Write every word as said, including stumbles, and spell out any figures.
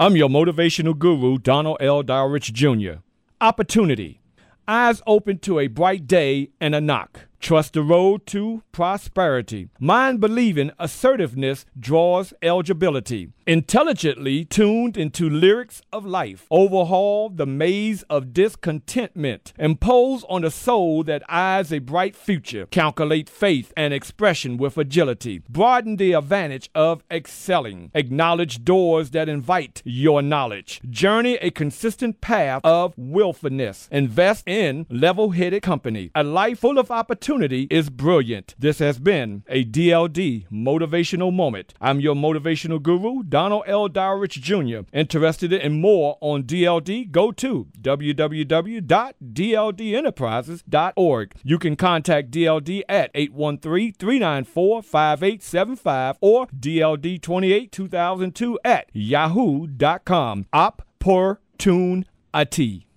I'm your motivational guru, Donald L. Dowrich Junior Opportunity. Eyes open to a bright day and a knock. Trust the road to prosperity. Mind-believing assertiveness draws eligibility. Intelligently tuned into lyrics of life. Overhaul the maze of discontentment. Impose on the soul that eyes a bright future. Calculate faith and expression with agility. Broaden the advantage of excelling. Acknowledge doors that invite your knowledge. Journey a consistent path of willfulness. Invest in level-headed company. A life full of opportunity is brilliant. This has been a D L D Motivational Moment. I'm your motivational guru, Donald L. Dowrich Junior Interested in more on D L D? Go to w w w dot d l d enterprises dot org. You can contact D L D at eight one three, three nine four, five eight seven five or D L D twenty-eight two thousand two at yahoo dot com. Opportunity.